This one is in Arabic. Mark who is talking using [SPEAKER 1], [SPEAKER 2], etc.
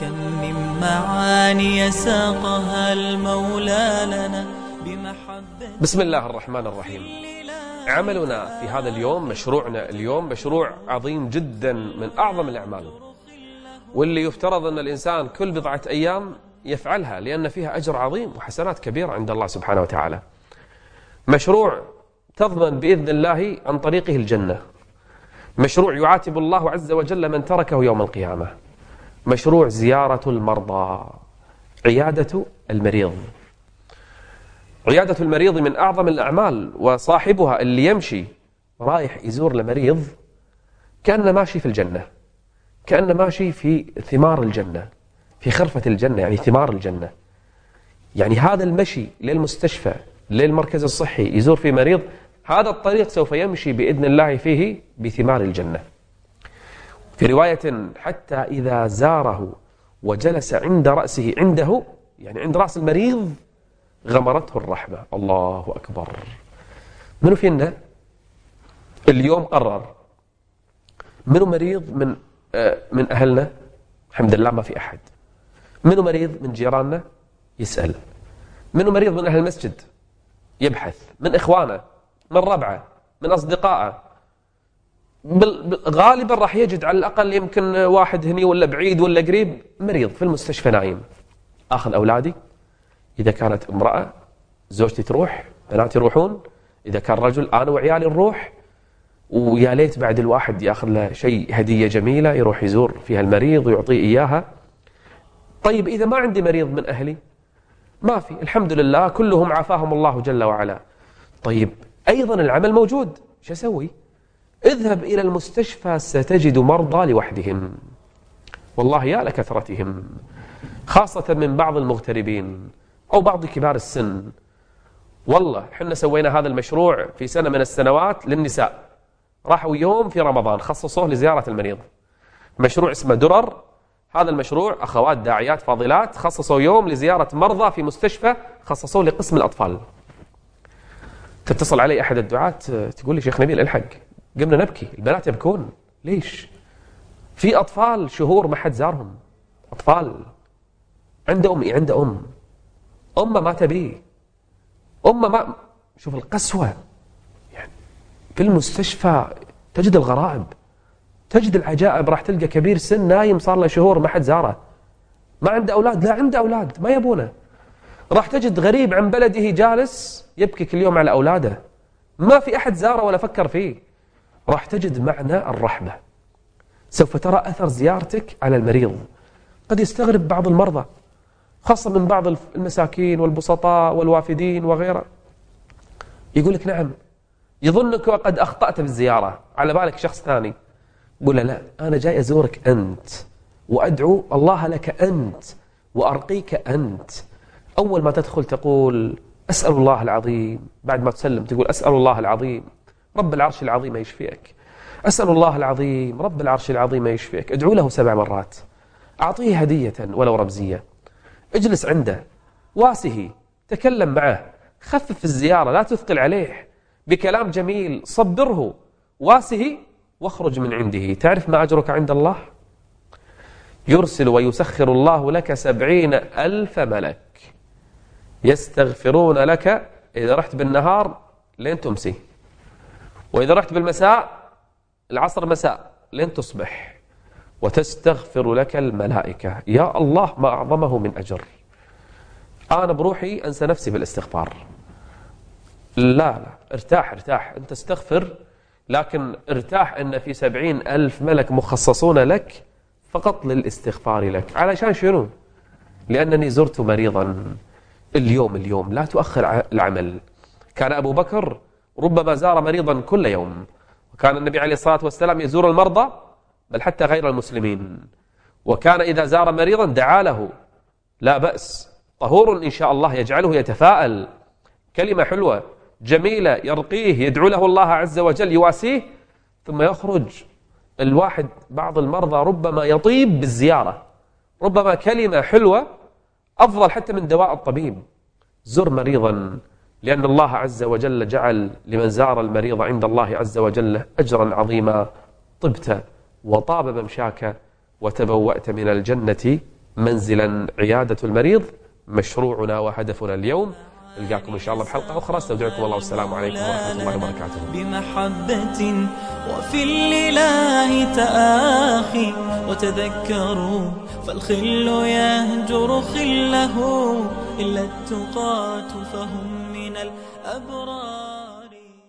[SPEAKER 1] كم من معاني ساقها المولى لنا بمحبة.
[SPEAKER 2] بسم الله الرحمن الرحيم. عملنا في هذا اليوم، مشروعنا اليوم مشروع عظيم جدا من أعظم الأعمال، واللي يفترض أن الإنسان كل بضعة أيام يفعلها، لأن فيها أجر عظيم وحسنات كبيرة عند الله سبحانه وتعالى. مشروع تضمن بإذن الله عن طريقه الجنة، مشروع يعاتب الله عز وجل من تركه يوم القيامة، مشروع زيارة المرضى، عيادة المريض. عيادة المريض من أعظم الأعمال، وصاحبها اللي يمشي رايح يزور المريض كأنه ماشي في الجنة، كأنه ماشي في ثمار الجنة، في خرفة الجنة، يعني ثمار الجنة. يعني هذا المشي للمستشفى للمركز الصحي يزور فيه مريض، هذا الطريق سوف يمشي بإذن الله فيه بثمار الجنة. في رواية حتى إذا زاره وجلس عند رأسه، عنده يعني عند رأس المريض، غمرته الرحمة. الله أكبر. منو فينا اليوم قرر؟ منو مريض من أهلنا؟ الحمد لله ما في أحد. منو مريض من جيراننا؟ يسأل. منو مريض من أهل المسجد؟ يبحث. من إخوانه، من ربعه، من أصدقائه. غالبا راح يجد على الأقل يمكن واحد هني ولا بعيد ولا قريب مريض في المستشفى نايم. أخذ أولادي، إذا كانت امرأة زوجتي تروح، بناتي يروحون، إذا كان رجل أنا وعيالي نروح، ويا ليت بعد الواحد يأخذ له شيء هدية جميلة يروح يزور فيها المريض ويعطيه إياها. طيب إذا ما عندي مريض من أهلي، ما في، الحمد لله كلهم عافاهم الله جل وعلا. طيب أيضا العمل موجود، شو أسوي؟ اذهب إلى المستشفى ستجد مرضى لوحدهم، والله يا لكثرتهم، خاصة من بعض المغتربين أو بعض كبار السن. والله حنا سوينا هذا المشروع في سنة من السنوات للنساء، راحوا يوم في رمضان خصصوه لزيارة المريض، مشروع اسمه درر. هذا المشروع أخوات داعيات فاضلات خصصوا يوم لزيارة مرضى في مستشفى، خصصوه لقسم الأطفال. تتصل علي أحد الدعاة تقول لي شيخ نبيل الحق، قمنا نبكي، البنات يبكون. ليش؟ في أطفال شهور ما حد زارهم، أطفال عنده أمي، عنده أمه ما تبيه، أمه ما، شوف القسوة. يعني في المستشفى تجد الغرائب، تجد العجائب. راح تلقى كبير سن نايم صار له شهور ما حد زاره، ما عنده أولاد، لا عنده أولاد ما يبونه. راح تجد غريب عن بلده جالس يبكي كل يوم على أولاده، ما في أحد زاره ولا فكر فيه. راح تجد معنى الرحمة. سوف ترى أثر زيارتك على المريض. قد يستغرب بعض المرضى، خاصة من بعض المساكين والبسطاء والوافدين وغيره، يقول لك نعم، يظنك وقد أخطأت بالزيارة، على بالك شخص ثاني. قول له لا، أنا جاي أزورك أنت، وأدعو الله لك أنت، وأرقيك أنت. أول ما تدخل تقول أسأل الله العظيم، بعد ما تسلم تقول أسأل الله العظيم رب العرش العظيم يشفيك، أسأل الله العظيم رب العرش العظيم يشفيك. ادعو له 7 مرات، أعطيه هدية ولو رمزية، اجلس عنده، واسه، تكلم معه، خفف الزيارة، لا تثقل عليه، بكلام جميل صبره، واسه، واخرج من عنده. تعرف ما أجرك عند الله؟ يرسل ويسخر الله لك 70,000 ملك يستغفرون لك إذا رحت بالنهار لين تمسي، وإذا رحت بالمساء العصر مساء لين تصبح، وتستغفر لك الملائكة. يا الله ما أعظمه من أجر. أنا بروحي أنسى نفسي بالاستغفار. لا ارتاح، أنت استغفر، لكن ارتاح أن في 70,000 ملك مخصصون لك فقط للاستغفار لك. علشان شنو؟ لأنني زرت مريضا اليوم، لا تؤخر العمل. كان أبو بكر ربما زار مريضا كل يوم، وكان النبي عليه الصلاة والسلام يزور المرضى بل حتى غير المسلمين، وكان إذا زار مريضا دعا له. لا بأس، طهور إن شاء الله يجعله يتفاءل، كلمة حلوة جميلة يرقيه، يدعو له الله عز وجل، يواسيه، ثم يخرج. الواحد بعض المرضى ربما يطيب بالزيارة، ربما كلمة حلوة أفضل حتى من دواء الطبيب. زر مريضا، لأن الله عز وجل جعل لمن زار المريض عند الله عز وجل أجرا عظيما. طبت وطاب ممشاك وتبوأت من الجنة منزلا عيادة المريض مشروعنا وهدفنا اليوم. نلقاكم إن شاء الله بحلقة أخرى. استودعكم الله والسلام عليكم ورحمة الله وبركاته.
[SPEAKER 1] بمحبة وفي الإله تآخي وتذكروا فالخل يهجر خله إلا التقاة فهم من الأبرار.